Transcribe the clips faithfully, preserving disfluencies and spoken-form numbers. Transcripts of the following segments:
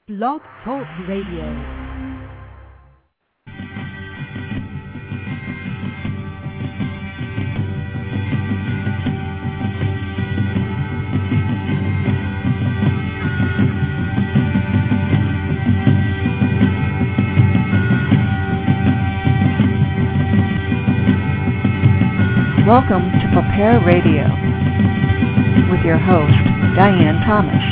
Blog Talk Radio. Welcome to Prepare Radio with your host, Diane Thomas.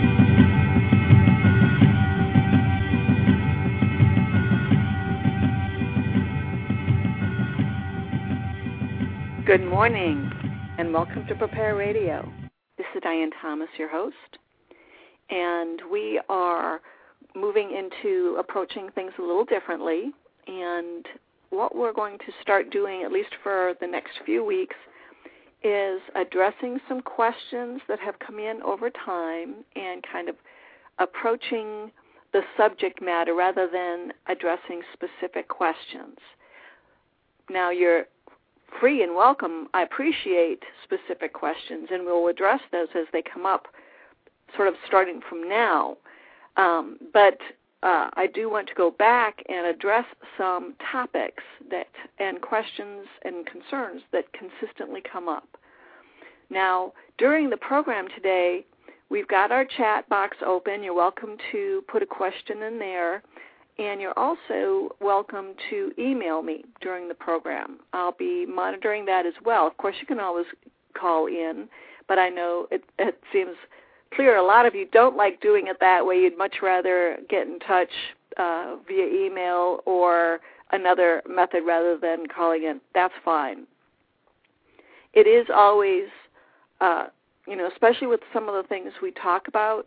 Good morning, and welcome to Prepare Radio. This is Diane Thomas, your host, and we are moving into approaching things a little differently, and what we're going to start doing, at least for the next few weeks, is addressing some questions that have come in over time and kind of approaching the subject matter rather than addressing specific questions. Now, you're free and welcome. I appreciate specific questions, and we'll address those as they come up, sort of starting from now. Um, but Uh, I do want to go back and address some topics that and questions and concerns that consistently come up. Now, during the program today, we've got our chat box open. You're welcome to put a question in there, and you're also welcome to email me during the program. I'll be monitoring that as well. Of course, you can always call in, but I know it, it seems clear a lot of you don't like doing it that way. You'd much rather get in touch uh, via email or another method rather than calling in. That's fine. It is always, uh, you know, especially with some of the things we talk about,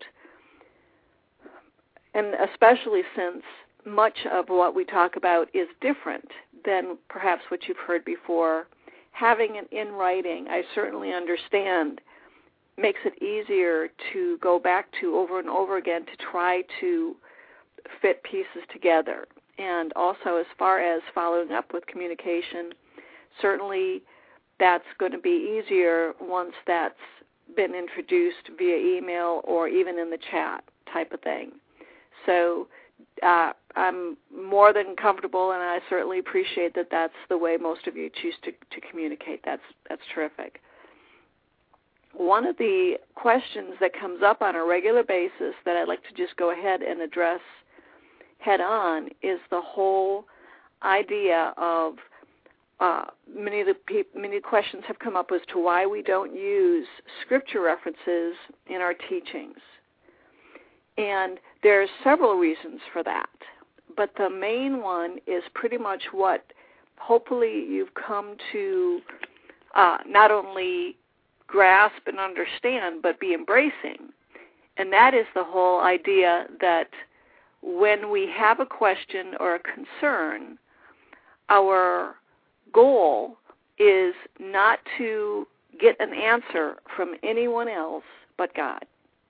and especially since much of what we talk about is different than perhaps what you've heard before, having it in writing, I certainly understand, makes it easier to go back to over and over again to try to fit pieces together. And also, as far as following up with communication, certainly that's going to be easier once that's been introduced via email or even in the chat type of thing. So uh, I'm more than comfortable, and I certainly appreciate that that's the way most of you choose to, to communicate. That's that's terrific. One of the questions that comes up on a regular basis that I'd like to just go ahead and address head on is the whole idea of uh, many of the pe- many questions have come up as to why we don't use scripture references in our teachings. And there's several reasons for that, but the main one is pretty much what hopefully you've come to uh, not only grasp and understand, but be embracing. And that is the whole idea that when we have a question or a concern, our goal is not to get an answer from anyone else but God.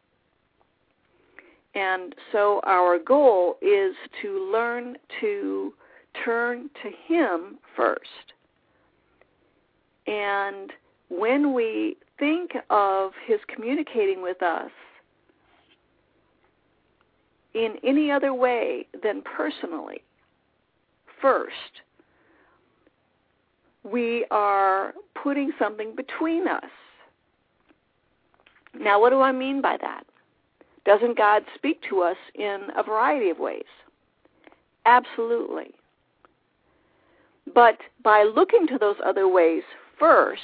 And so our goal is to learn to turn to Him first. And when we think of His communicating with us in any other way than personally, first, we are putting something between us. Now, what do I mean by that? Doesn't God speak to us in a variety of ways? Absolutely. But by looking to those other ways first,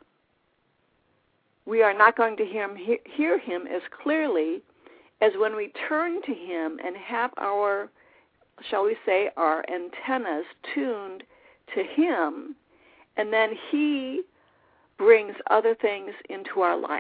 we are not going to hear him, hear him as clearly as when we turn to Him and have our, shall we say, our antennas tuned to Him, and then He brings other things into our life.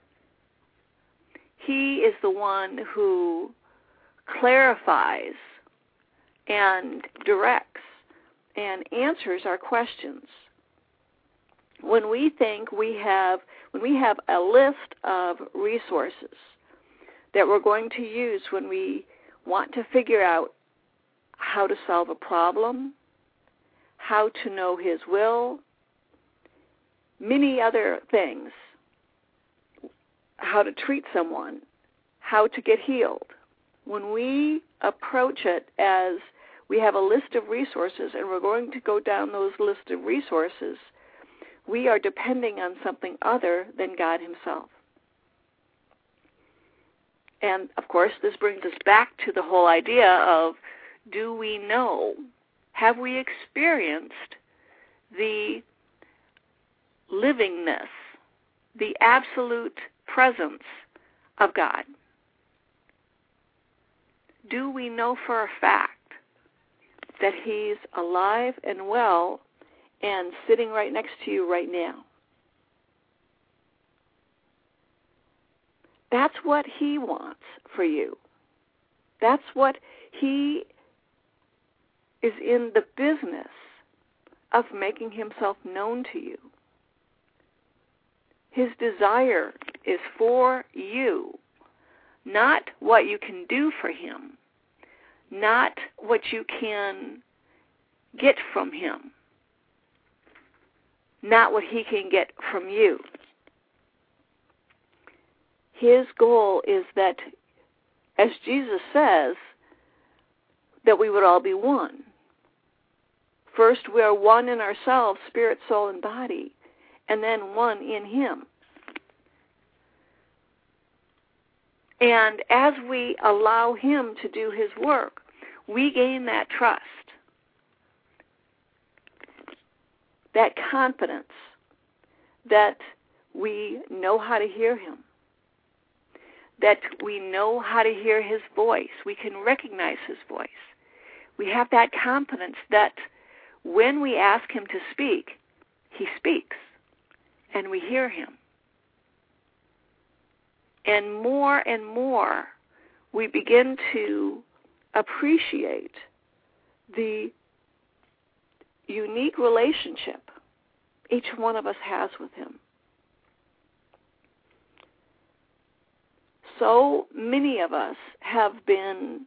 He is the one who clarifies and directs and answers our questions. When we think we have, when we have a list of resources that we're going to use when we want to figure out how to solve a problem, how to know His will, many other things, how to treat someone, how to get healed, when we approach it as we have a list of resources and we're going to go down those list of resources, we are depending on something other than God himself. And, of course, this brings us back to the whole idea of, do we know, have we experienced the livingness, the absolute presence of God? Do we know for a fact that he's alive and well and sitting right next to you right now? That's what he wants for you. That's what he is in the business of making himself known to you. His desire is for you, not what you can do for him, not what you can get from him, not what he can get from you. His goal is that, as Jesus says, that we would all be one. First, we are one in ourselves, spirit, soul, and body, and then one in him. And as we allow him to do his work, we gain that trust, that confidence that we know how to hear him, that we know how to hear his voice. We can recognize his voice. We have that confidence that when we ask him to speak, he speaks, and we hear him. And more and more, we begin to appreciate the unique relationship each one of us has with him. So many of us have been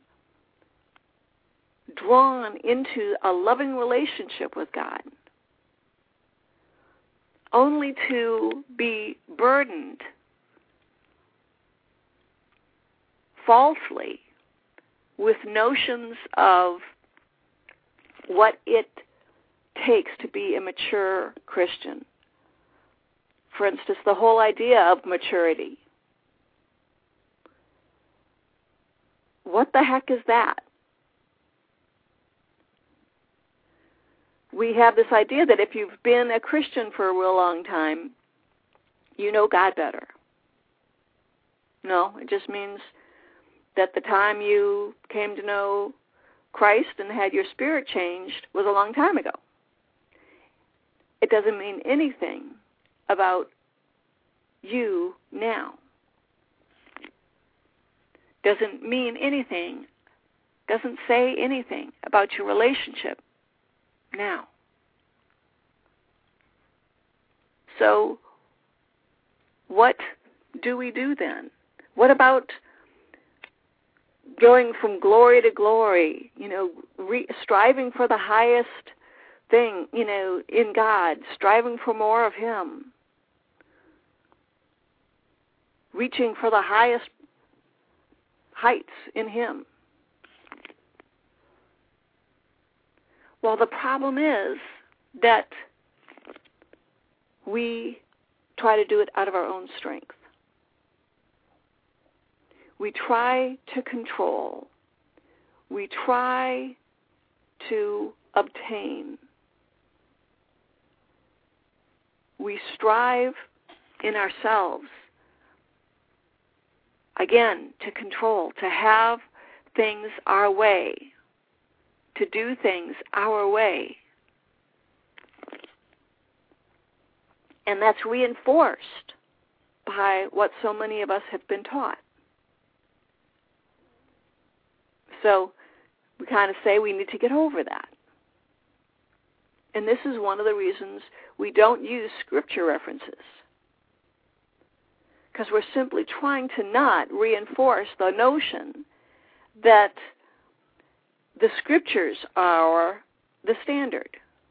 drawn into a loving relationship with God, only to be burdened falsely with notions of what it takes to be a mature Christian. For instance, the whole idea of maturity. What the heck is that? We have this idea that if you've been a Christian for a real long time, you know God better. No, it just means that the time you came to know Christ and had your spirit changed was a long time ago. It doesn't mean anything about you now. Doesn't mean anything, doesn't say anything about your relationship now. So what do we do then? What about going from glory to glory, you know, re- striving for the highest thing, you know, in God, striving for more of him, reaching for the highest heights in him? Well, the problem is that we try to do it out of our own strength. We try to control. We try to obtain. We strive in ourselves, again, to control, to have things our way, to do things our way. And that's reinforced by what so many of us have been taught. So we kind of say we need to get over that. And this is one of the reasons we don't use scripture references, because we're simply trying to not reinforce the notion that the scriptures are the standard.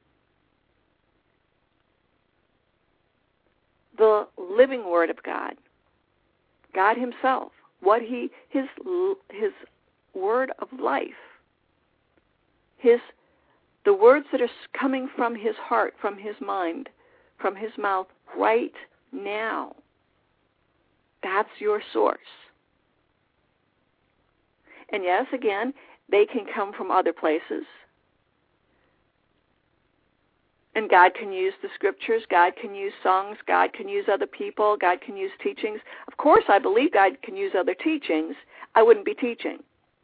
The living Word of God, God himself, what he, his, his word of life. His, the words that are coming from his heart, from his mind, from his mouth right now. That's your source. And yes, again, they can come from other places. And God can use the scriptures, God can use songs, God can use other people, God can use teachings. Of course, I believe God can use other teachings. I wouldn't be teaching.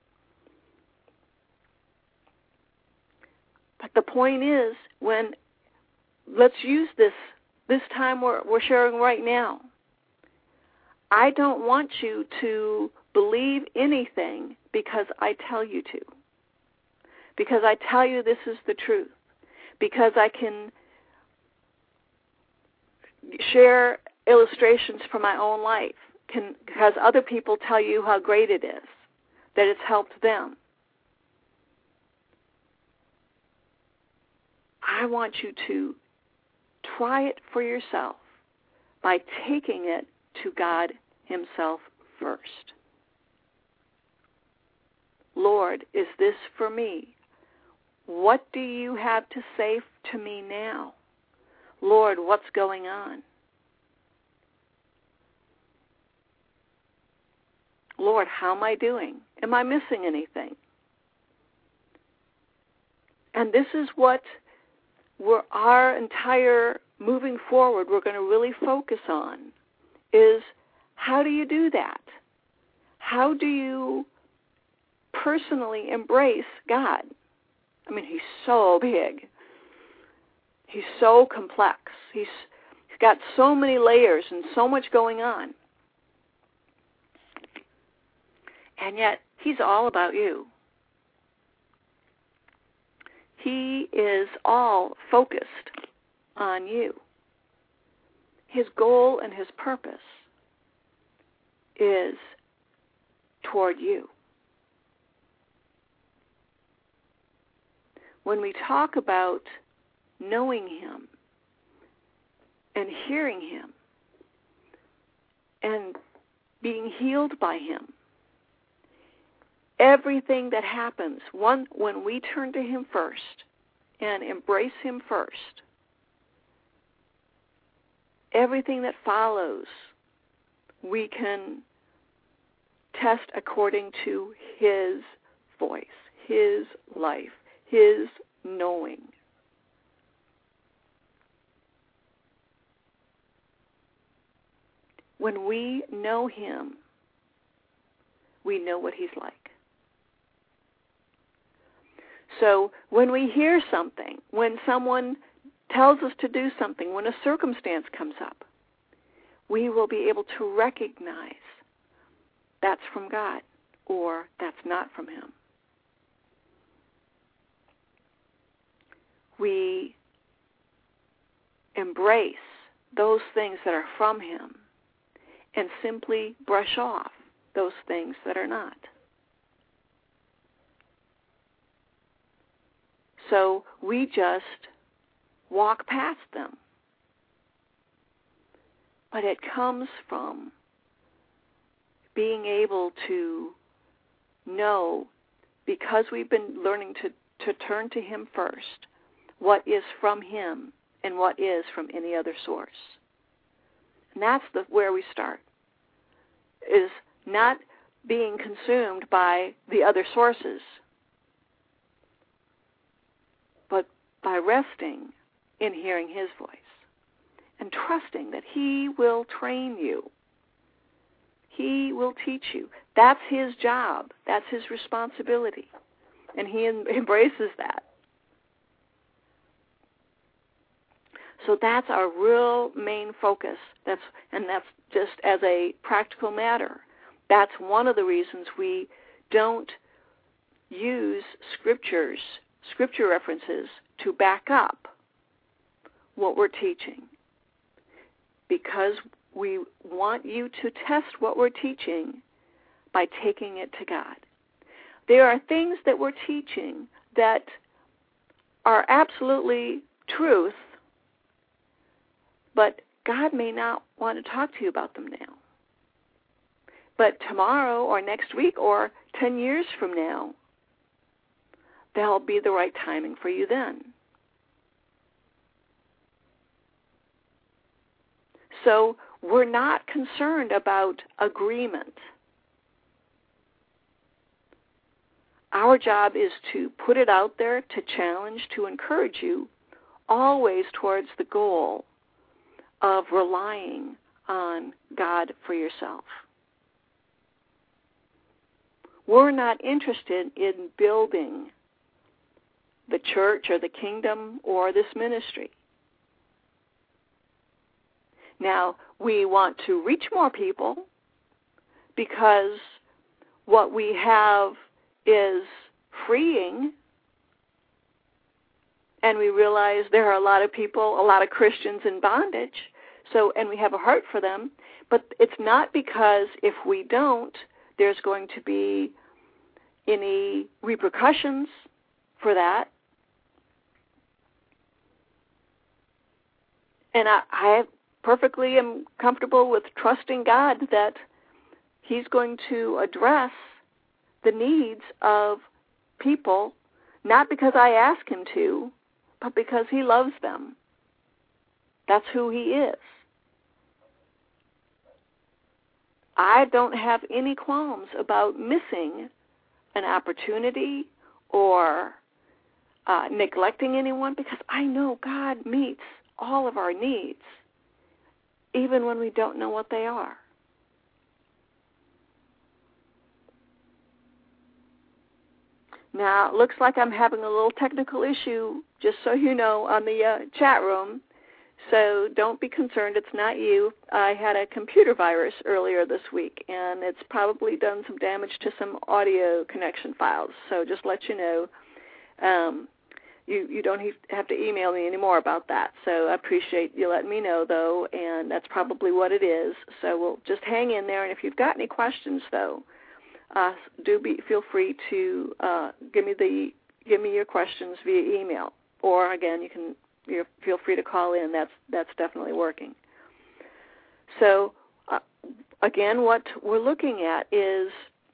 But the point is, when, let's use this, this time we're, we're sharing right now. I don't want you to believe anything because I tell you to. Because I tell you this is the truth. Because I can share illustrations from my own life. Can, because other people tell you how great it is, that it's helped them. I want you to try it for yourself by taking it to God himself first. Lord, is this for me? What do you have to say to me now? Lord, what's going on? Lord, how am I doing? Am I missing anything? And this is what we're, our entire moving forward we're going to really focus on, is how do you do that? How do you personally embrace God? I mean, he's so big. He's so complex. He's, he's got so many layers and so much going on. And yet, he's all about you. He is all focused on you. His goal and his purpose is toward you. When we talk about knowing him and hearing him and being healed by him, everything that happens one, when we turn to him first and embrace him first, everything that follows we can test according to his voice, his life, his knowing. When we know him, we know what he's like. So when we hear something, when someone tells us to do something, when a circumstance comes up, we will be able to recognize that's from God or that's not from him. We embrace those things that are from him and simply brush off those things that are not. So we just walk past them. But it comes from being able to know, because we've been learning to, to turn to him first, what is from him and what is from any other source. And that's the, where we start, is not being consumed by the other sources, but by resting in hearing his voice and trusting that he will train you. He will teach you. That's his job. That's his responsibility. And he em- embraces that. So that's our real main focus. That's, and that's just as a practical matter. That's one of the reasons we don't use scriptures, scripture references to back up what we're teaching. Because we want you to test what we're teaching by taking it to God. There are things that we're teaching that are absolutely truth, but God may not want to talk to you about them now. But tomorrow or next week or ten years from now, that'll be the right timing for you then. So we're not concerned about agreement. Our job is to put it out there, to challenge, to encourage you, always towards the goal of relying on God for yourself. We're not interested in building the church or the kingdom or this ministry. Now, we want to reach more people because what we have is freeing, and we realize there are a lot of people, a lot of Christians in bondage, so and we have a heart for them, but it's not because if we don't, there's going to be any repercussions for that. And I, I perfectly am comfortable with trusting God that He's going to address the needs of people, not because I ask Him to, but because He loves them. That's who He is. I don't have any qualms about missing an opportunity or uh, neglecting anyone, because I know God meets all of our needs, even when we don't know what they are. Now, it looks like I'm having a little technical issue, just so you know, on the uh, chat room. So don't be concerned, it's not you. I had a computer virus earlier this week, and it's probably done some damage to some audio connection files. So just let you know, um, you, you don't have to email me anymore about that. So I appreciate you letting me know, though, and that's probably what it is. So we'll just hang in there, and if you've got any questions, though, uh, do be feel free to uh, give me the give me your questions via email, or again, you can. You feel free to call in. That's that's definitely working. So, uh, again, what we're looking at is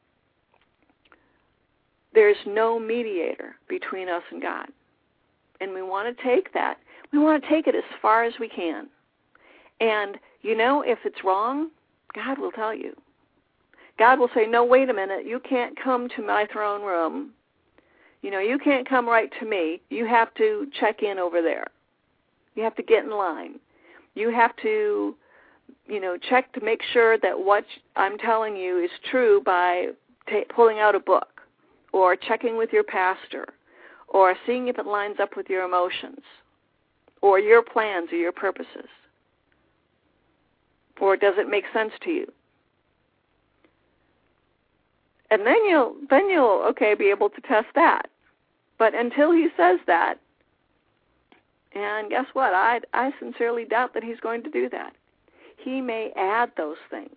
there's no mediator between us and God. And we want to take that. We want to take it as far as we can. And, you know, if it's wrong, God will tell you. God will say, no, wait a minute, you can't come to my throne room. You know, you can't come right to me. You have to check in over there. You have to get in line. You have to, you know, check to make sure that what I'm telling you is true by t- pulling out a book or checking with your pastor or seeing if it lines up with your emotions or your plans or your purposes. Or does it make sense to you? And then you'll, then you'll, okay, be able to test that. But until He says that, and guess what? I, I sincerely doubt that He's going to do that. He may add those things.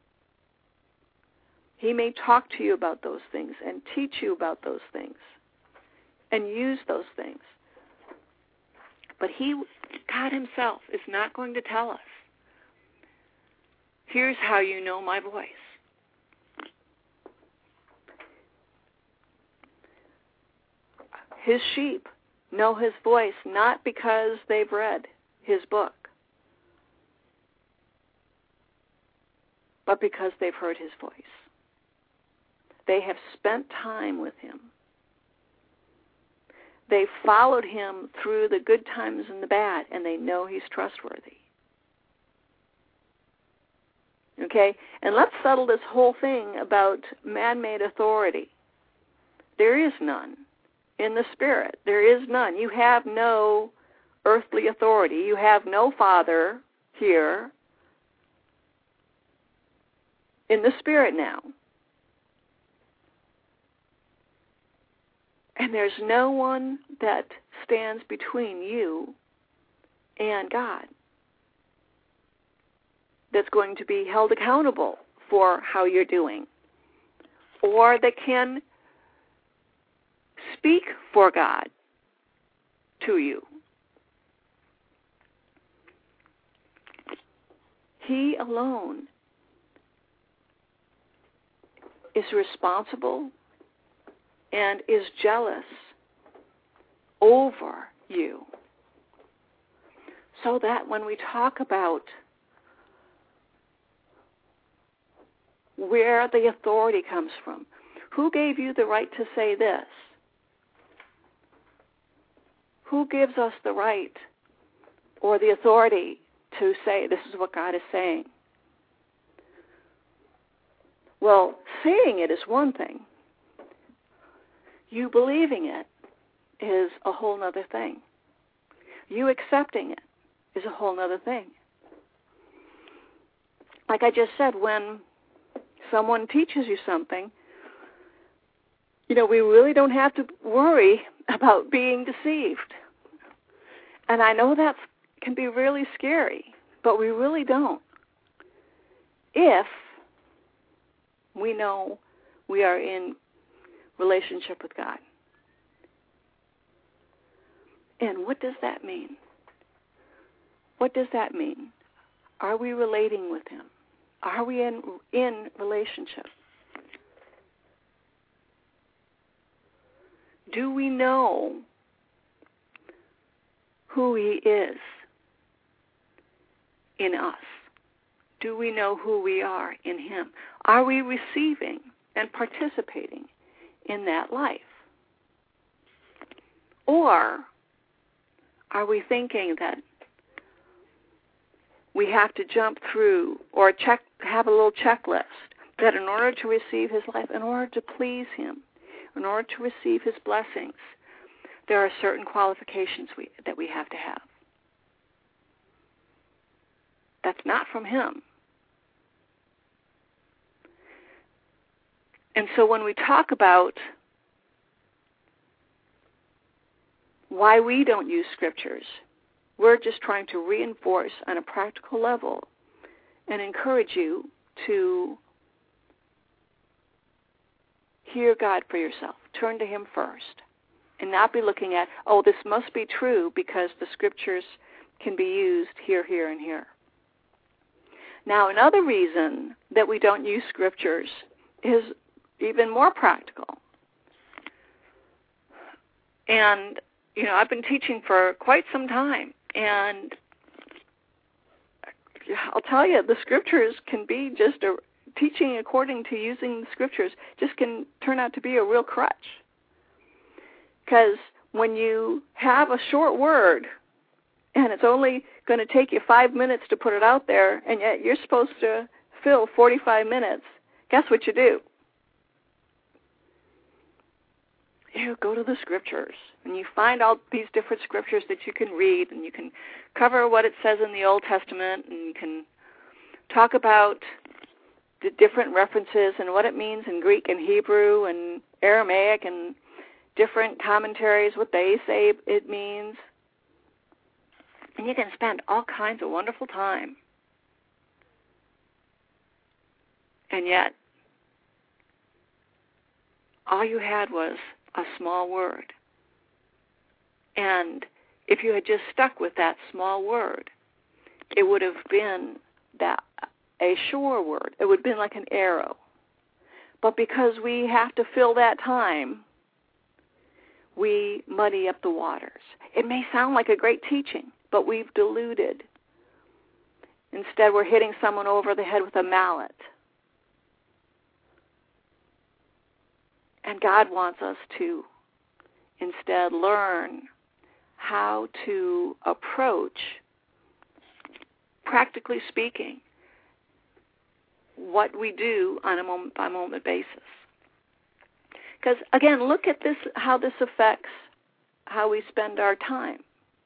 He may talk to you about those things and teach you about those things and use those things. But He, God Himself, is not going to tell us, here's how you know my voice. His sheep know His voice not because they've read His book, but because they've heard His voice. They have spent time with Him. They followed Him through the good times and the bad, and they know He's trustworthy. Okay? And let's settle this whole thing about man-made authority. There is none. In the Spirit, there is none. You have no earthly authority. You have no Father here. In the Spirit now. And there's no one that stands between you and God that's going to be held accountable for how you're doing, or that can speak for God to you. He alone is responsible and is jealous over you. So that when we talk about where the authority comes from, who gave you the right to say this? Who gives us the right or the authority to say this is what God is saying? Well, saying it is one thing. You believing it is a whole other thing. You accepting it is a whole other thing. Like I just said, when someone teaches you something, you know, we really don't have to worry about being deceived. And I know that can be really scary, but we really don't. If we know we are in relationship with God. And what does that mean? What does that mean? Are we relating with Him? Are we in in relationship? Do we know who He is in us? Do we know who we are in Him? Are we receiving and participating in that life? Or are we thinking that we have to jump through or check, have a little checklist that in order to receive His life, in order to please Him, in order to receive His blessings, there are certain qualifications we, that we have to have? That's not from Him. And so when we talk about why we don't use scriptures, we're just trying to reinforce on a practical level and encourage you to hear God for yourself. Turn to Him first and not be looking at, oh, this must be true because the scriptures can be used here, here, and here. Now, another reason that we don't use scriptures is even more practical. And, you know, I've been teaching for quite some time, and I'll tell you, the scriptures can be just a teaching according to using the scriptures just can turn out to be a real crutch. Because when you have a short word, and it's only going to take you five minutes to put it out there, and yet you're supposed to fill forty-five minutes, guess what you do? You go to the scriptures, and you find all these different scriptures that you can read, and you can cover what it says in the Old Testament, and you can talk about the different references and what it means in Greek and Hebrew and Aramaic and different commentaries, what they say it means. And you can spend all kinds of wonderful time. And yet, all you had was a small word. And if you had just stuck with that small word, it would have been that a sure word. It would have been like an arrow. But because we have to fill that time, we muddy up the waters. It may sound like a great teaching, but we've diluted. Instead, we're hitting someone over the head with a mallet. And God wants us to instead learn how to approach, practically speaking, what we do on a moment-by-moment basis. Because, again, look at this, how this affects how we spend our time.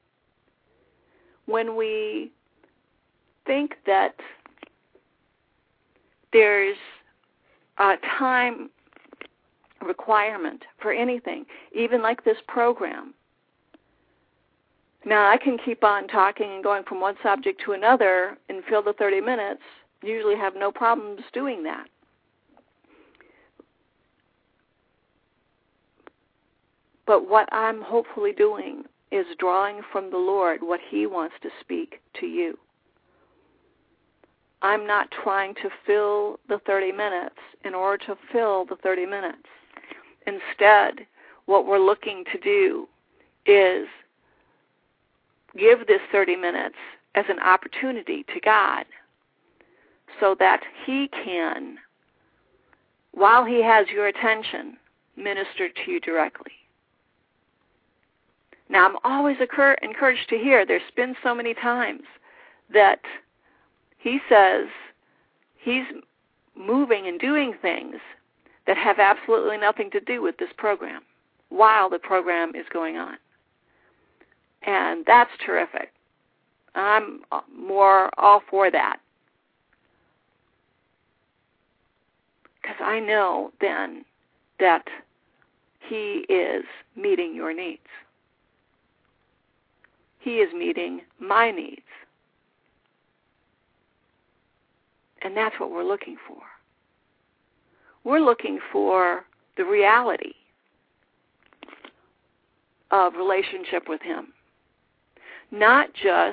When we think that there's a time requirement for anything, even like this program. Now, I can keep on talking and going from one subject to another and fill the thirty minutes, usually have no problems doing that. But what I'm hopefully doing is drawing from the Lord what He wants to speak to you. I'm not trying to fill the thirty minutes in order to fill the thirty minutes. Instead, what we're looking to do is give this thirty minutes as an opportunity to God so that He can, while He has your attention, minister to you directly. Now, I'm always occur- encouraged to hear, there's been so many times that He says He's moving and doing things that have absolutely nothing to do with this program while the program is going on. And that's terrific. I'm more all for that. Because I know then that He is meeting your needs. He is meeting my needs. And that's what we're looking for. We're looking for the reality of relationship with Him. Not just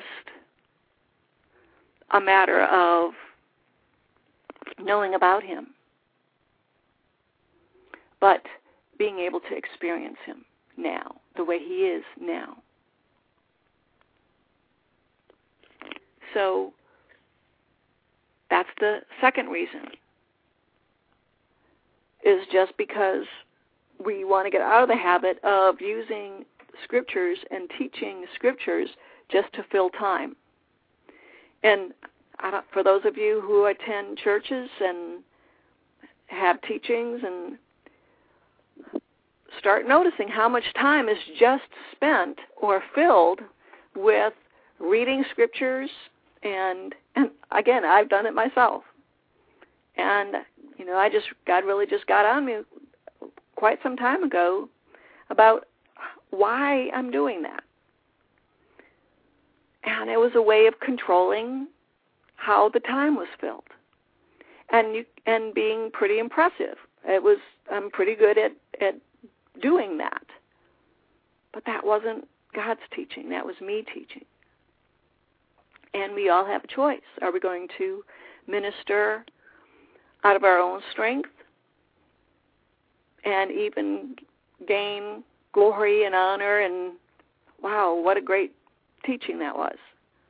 a matter of knowing about Him, but being able to experience Him now, the way He is now. So that's the second reason, is just because we want to get out of the habit of using scriptures and teaching scriptures just to fill time. And I don't, for those of you who attend churches and have teachings, and start noticing how much time is just spent or filled with reading scriptures, and, and again, I've done it myself. And, you know, I just, God really just got on me quite some time ago about why I'm doing that. And it was a way of controlling how the time was filled, and you, and being pretty impressive. It was I'm pretty good at, at doing that. But that wasn't God's teaching. That was me teaching. And we all have a choice. Are we going to minister out of our own strength and even gain glory and honor and, wow, what a great teaching that was.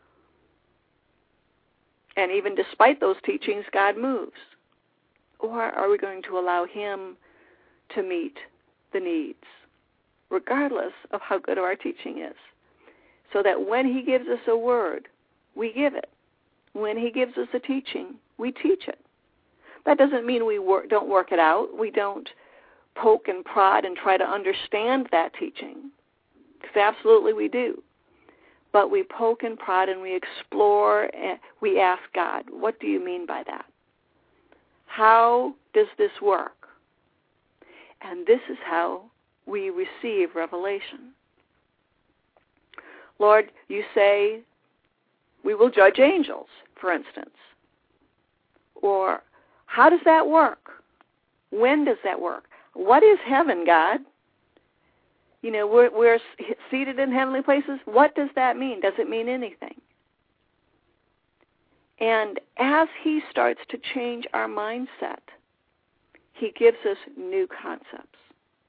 And even despite those teachings, God moves. Or are we going to allow Him to meet the needs, regardless of how good our teaching is, so that when He gives us a word, we give it. When He gives us a teaching, we teach it. That doesn't mean we work, don't work it out. We don't poke and prod and try to understand that teaching, because absolutely we do. But we poke and prod and we explore and we ask God, what do you mean by that? How does this work? And this is how we receive revelation. Lord, you say we will judge angels, for instance. Or how does that work? When does that work? What is heaven, God? You know, we're, we're seated in heavenly places. What does that mean? Does it mean anything? And as He starts to change our mindset, He gives us new concepts.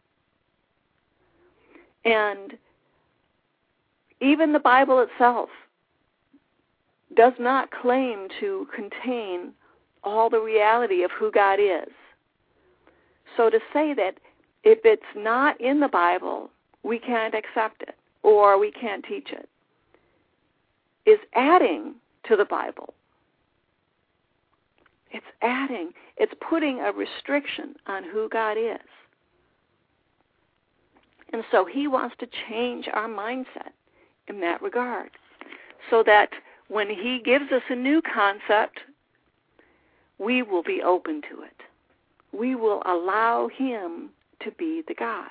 And even the Bible itself does not claim to contain all the reality of who God is. So to say that if it's not in the Bible, we can't accept it or we can't teach it, is adding to the Bible. It's adding, it's putting a restriction on who God is. And so He wants to change our mindset in that regard, so that when He gives us a new concept, we will be open to it. We will allow Him to be the God.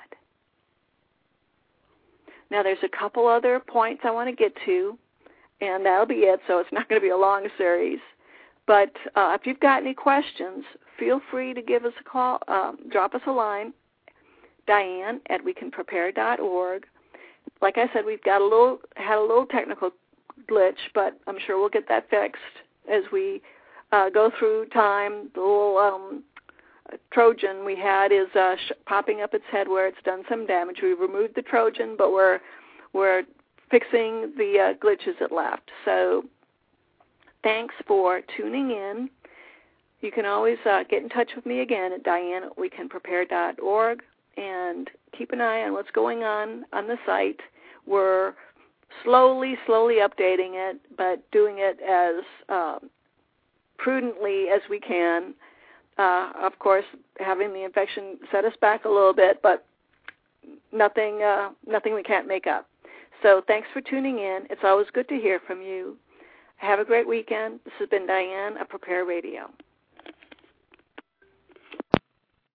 Now, there's a couple other points I want to get to, and that'll be it, so it's not going to be a long series. But uh, if you've got any questions, feel free to give us a call, um, drop us a line, Diane at we can prepare dot org. Like I said, we've got a little had a little technical glitch, but I'm sure we'll get that fixed as we uh, go through time. The little um, Trojan we had is uh, sh- popping up its head where it's done some damage. We removed the Trojan, but we're we're fixing the uh, glitches it left. So thanks for tuning in. You can always uh, get in touch with me again at diane at we can prepare dot org, and keep an eye on what's going on on the site. We're slowly, slowly updating it, but doing it as uh, prudently as we can. Uh, of course, having the infection set us back a little bit, but nothing, uh, nothing we can't make up. So thanks for tuning in. It's always good to hear from you. Have a great weekend. This has been Diane of Prepare Radio.